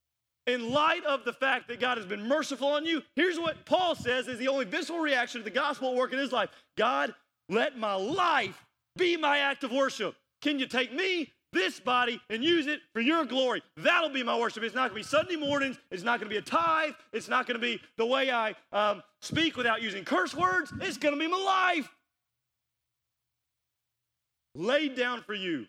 in light of the fact that God has been merciful on you, here's what Paul says is the only visceral reaction to the gospel at work in his life. God, let my life be my act of worship. Can you take me, this body, and use it for your glory? That'll be my worship. It's not going to be Sunday mornings. It's not going to be a tithe. It's not going to be the way I um, speak without using curse words. It's going to be my life. Laid down for you.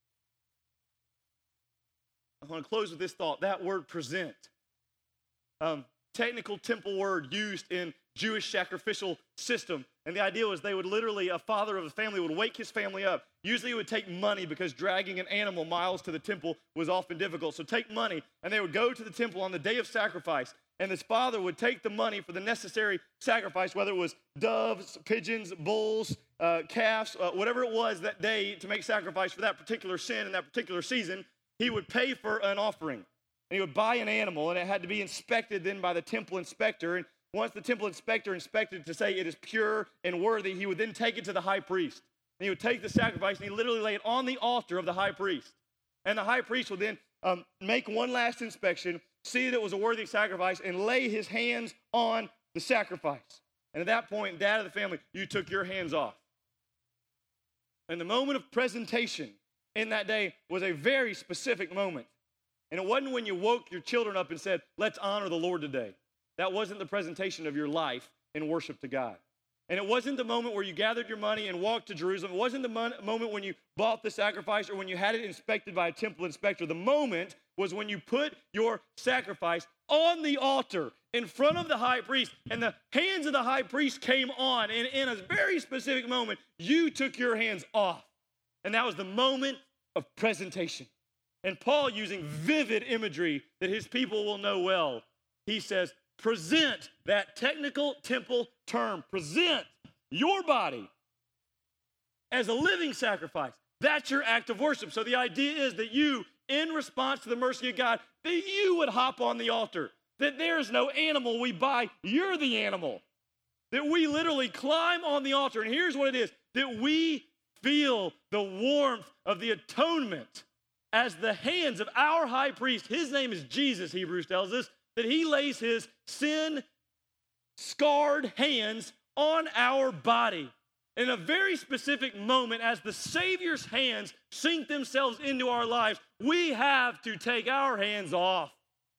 I want to close with this thought. That word present. Um, technical temple word used in Jewish sacrificial system. And the idea was they would literally, a father of a family would wake his family up. Usually it would take money because dragging an animal miles to the temple was often difficult. So take money, and they would go to the temple on the day of sacrifice. And this father would take the money for the necessary sacrifice, whether it was doves, pigeons, bulls, uh, calves, uh, whatever it was that day to make sacrifice for that particular sin in that particular season. He would pay for an offering. And he would buy an animal, and it had to be inspected then by the temple inspector. And once the temple inspector inspected to say it is pure and worthy, he would then take it to the high priest. And he would take the sacrifice, and he literally lay it on the altar of the high priest. And the high priest would then um, make one last inspection, see that it was a worthy sacrifice, and lay his hands on the sacrifice. And at that point, dad of the family, you took your hands off. And the moment of presentation in that day was a very specific moment. And it wasn't when you woke your children up and said, let's honor the Lord today. That wasn't the presentation of your life in worship to God. And it wasn't the moment where you gathered your money and walked to Jerusalem. It wasn't the mon- moment when you bought the sacrifice or when you had it inspected by a temple inspector. The moment was when you put your sacrifice on the altar in front of the high priest, and the hands of the high priest came on. And in a very specific moment, you took your hands off. And that was the moment of presentation. And Paul, using vivid imagery that his people will know well, he says, present, that technical temple term, present your body as a living sacrifice. That's your act of worship. So the idea is that you, in response to the mercy of God, that you would hop on the altar, that there's no animal we buy, you're the animal, that we literally climb on the altar. And here's what it is, that we feel the warmth of the atonement as the hands of our high priest, his name is Jesus, Hebrews tells us, that he lays his sin-scarred hands on our body. In a very specific moment, as the Savior's hands sink themselves into our lives, we have to take our hands off.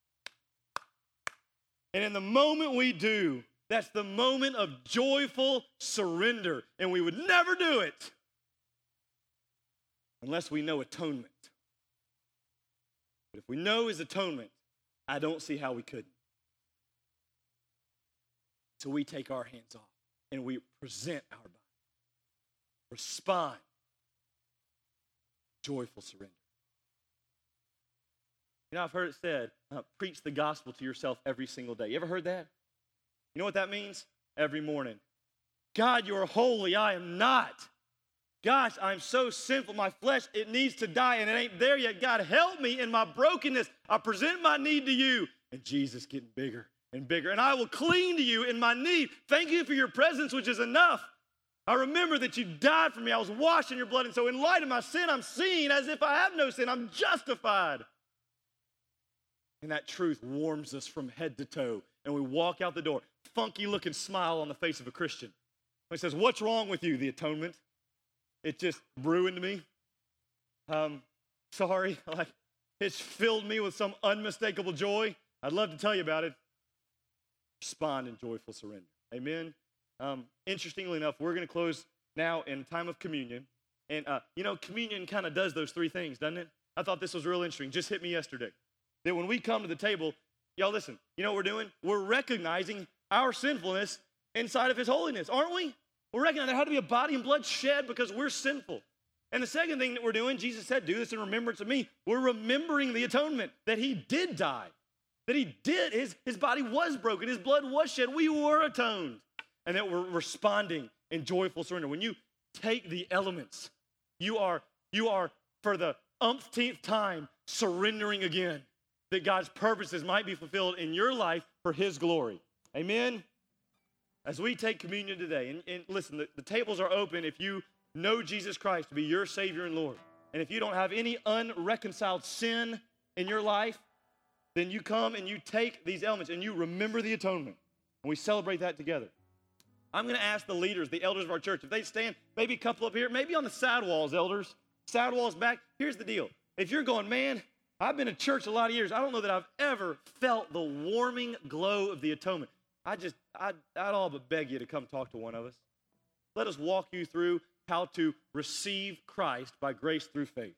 And in the moment we do, that's the moment of joyful surrender. And we would never do it unless we know atonement. But if we know his atonement, I don't see how we couldn't. So we take our hands off and we present our body. Respond. Joyful surrender. You know, I've heard it said, uh, preach the gospel to yourself every single day. You ever heard that? You know what that means? Every morning. God, you are holy. I am not. Gosh, I'm so sinful. My flesh, it needs to die, and it ain't there yet. God, help me in my brokenness. I present my need to you. And Jesus getting bigger and bigger. And I will cling to you in my need. Thank you for your presence, which is enough. I remember that you died for me. I was washed in your blood. And so in light of my sin, I'm seen as if I have no sin. I'm justified. And that truth warms us from head to toe. And we walk out the door. Funky looking smile on the face of a Christian. He says, what's wrong with you? The atonement. It just ruined me. Um, sorry, like it's filled me with some unmistakable joy. I'd love to tell you about it. Respond in joyful surrender. Amen. Um, interestingly enough, we're going to close now in a time of communion. And, uh, you know, communion kind of does those three things, doesn't it? I thought this was real interesting. Just hit me yesterday. That when we come to the table, y'all listen, you know what we're doing? We're recognizing our sinfulness inside of his holiness, aren't we? We're recognizing there had to be a body and blood shed because we're sinful. And the second thing that we're doing, Jesus said, do this in remembrance of me. We're remembering the atonement, that he did die, that he did, his, his body was broken, his blood was shed, we were atoned, and that we're responding in joyful surrender. When you take the elements, you are, you are for the umpteenth time surrendering again, that God's purposes might be fulfilled in your life for his glory. Amen? As we take communion today, and, and listen, the, the tables are open if you know Jesus Christ to be your Savior and Lord. And if you don't have any unreconciled sin in your life, then you come and you take these elements and you remember the atonement. And we celebrate that together. I'm going to ask the leaders, the elders of our church, if they stand, maybe a couple up here, maybe on the side walls, elders. Side walls back. Here's the deal. If you're going, man, I've been in church a lot of years. I don't know that I've ever felt the warming glow of the atonement. I just, I'd, I'd all but beg you to come talk to one of us. Let us walk you through how to receive Christ by grace through faith,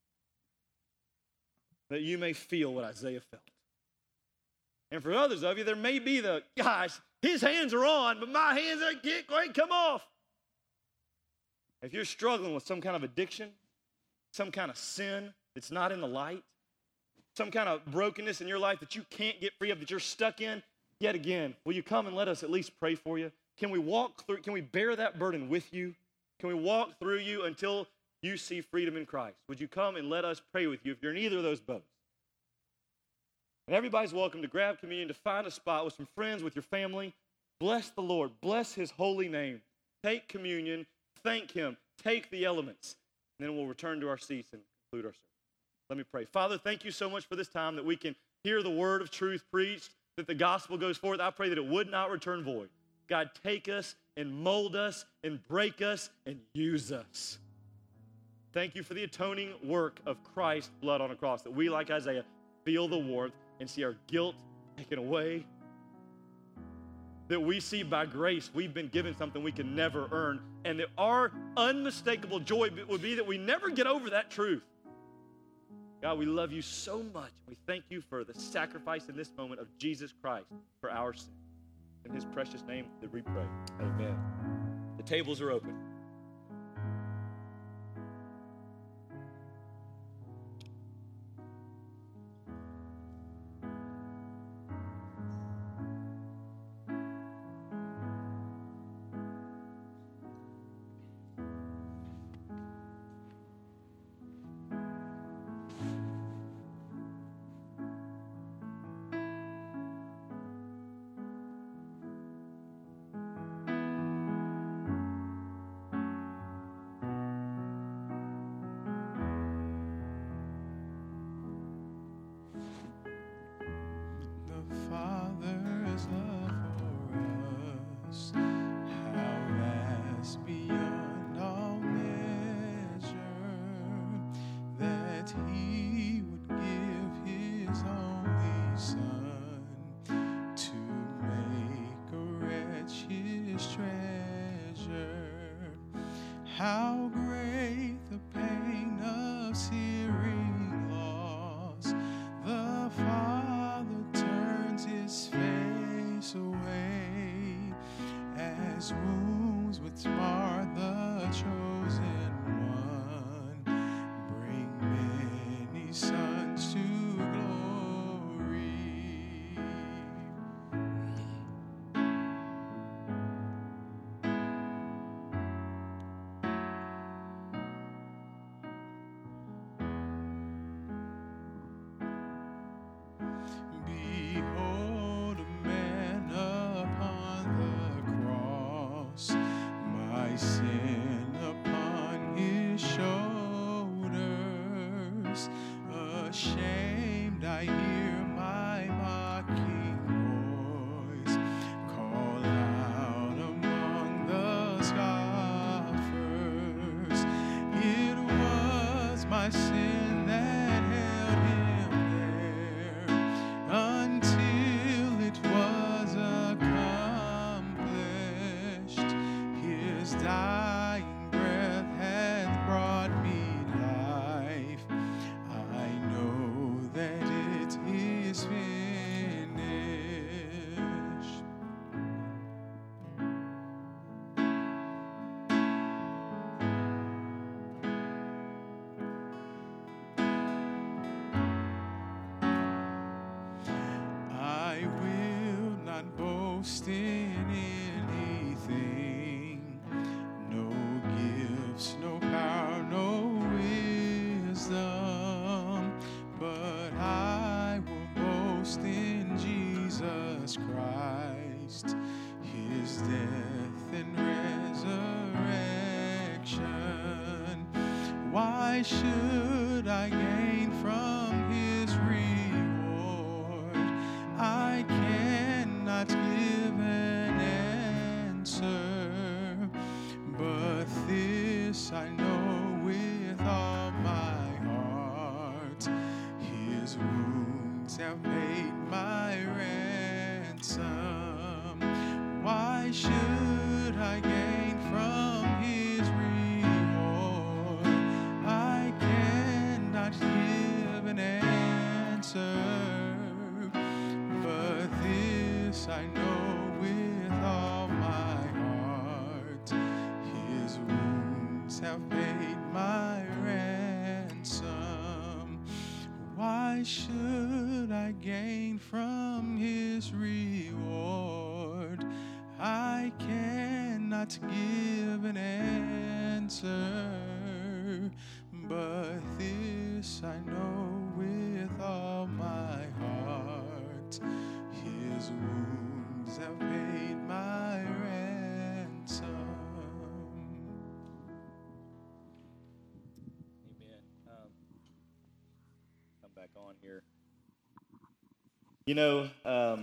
that you may feel what Isaiah felt. And for others of you, there may be the, gosh, his hands are on, but my hands are can't quite come off. If you're struggling with some kind of addiction, some kind of sin that's not in the light, some kind of brokenness in your life that you can't get free of, that you're stuck in, yet again, will you come and let us at least pray for you? Can we walk through, can we bear that burden with you? Can we walk through you until you see freedom in Christ? Would you come and let us pray with you if you're in either of those boats? And everybody's welcome to grab communion, to find a spot with some friends, with your family. Bless the Lord. Bless his holy name. Take communion. Thank him. Take the elements. And then we'll return to our seats and conclude our service. Let me pray. Father, thank you so much for this time that we can hear the word of truth preached, that the gospel goes forth. I pray that it would not return void. God, take us and mold us and break us and use us. Thank you for the atoning work of Christ's blood on a cross, that we, like Isaiah, feel the warmth and see our guilt taken away. That we see by grace we've been given something we can never earn, and that our unmistakable joy would be that we never get over that truth. God, we love you so much. We thank you for the sacrifice in this moment of Jesus Christ for our sin. In his precious name that we pray. Amen. The tables are open. How great the pain of searing loss. The Father turns his face away as wounds which mar the chosen one bring many sons to glory. Behold a man upon the cross, my sin upon his shoulders. Ashamed I hear my mocking voice call out among the scoffers. It was my sin that held him until it was accomplished. His dying breath hath brought me life. I know that it is finished. I will not boast in anything, no gifts, no power, no wisdom, but I will boast in Jesus Christ, his death and resurrection. Why should I gain from his reward Why should I gain from his reward? I cannot give an answer, but this I know with all my heart. His wounds have paid my ransom. Why should I gain from his reward? I cannot give an answer, but this I know with all my heart. His wounds have paid my ransom. Amen. Um, come back on here. You know, um,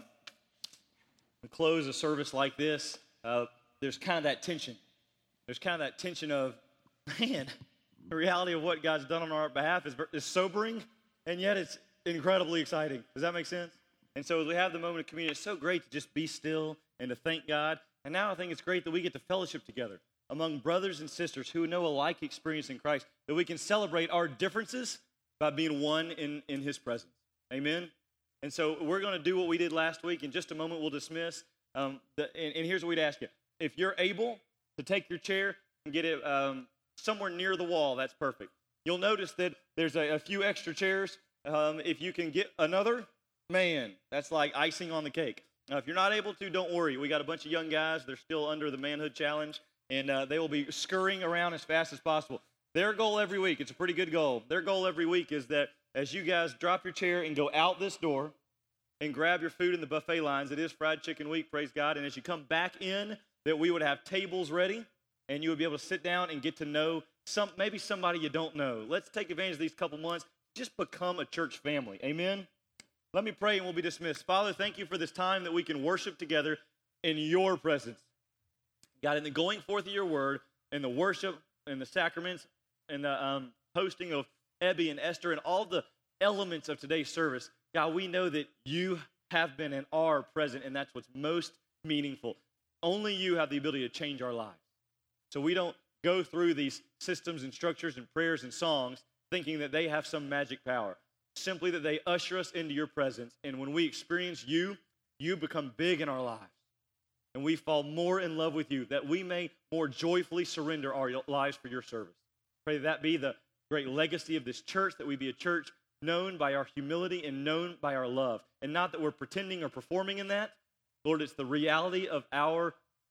to close a service like this, uh, there's kind of that tension. There's kind of that tension of, man, the reality of what God's done on our behalf is, is sobering, and yet it's incredibly exciting. Does that make sense? And so as we have the moment of communion, it's so great to just be still and to thank God. And now I think it's great that we get to fellowship together among brothers and sisters who know a like experience in Christ, that we can celebrate our differences by being one in, in his presence. Amen? And so we're going to do what we did last week. In just a moment, we'll dismiss. Um, the, and, and here's what we'd ask you. If you're able to take your chair and get it um, somewhere near the wall, that's perfect. You'll notice that there's a, a few extra chairs. Um, if you can get another, man, that's like icing on the cake. Now, if you're not able to, don't worry. We got a bunch of young guys. They're still under the manhood challenge, and uh, they will be scurrying around as fast as possible. Their goal every week, it's a pretty good goal. Their goal every week is that as you guys drop your chair and go out this door and grab your food in the buffet lines, it is Fried Chicken Week, praise God, and as you come back in, that we would have tables ready, and you would be able to sit down and get to know some maybe somebody you don't know. Let's take advantage of these couple months. Just become a church family. Amen? Let me pray and we'll be dismissed. Father, thank you for this time that we can worship together in your presence. God, in the going forth of your word, and the worship, and the sacraments, and the um, hosting of Ebby and Esther, and all the elements of today's service, God, we know that you have been and are present, and that's what's most meaningful. Only you have the ability to change our lives. So we don't go through these systems and structures and prayers and songs thinking that they have some magic power. Simply that they usher us into your presence, and when we experience you, you become big in our lives. And we fall more in love with you, that we may more joyfully surrender our lives for your service. Pray that that be the great legacy of this church, that we be a church known by our humility and known by our love. And not that we're pretending or performing in that. Lord, it's the reality of our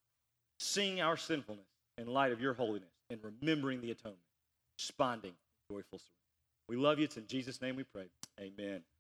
seeing our sinfulness in light of your holiness and remembering the atonement, responding joyful surrender. We love you. It's in Jesus' name we pray. Amen.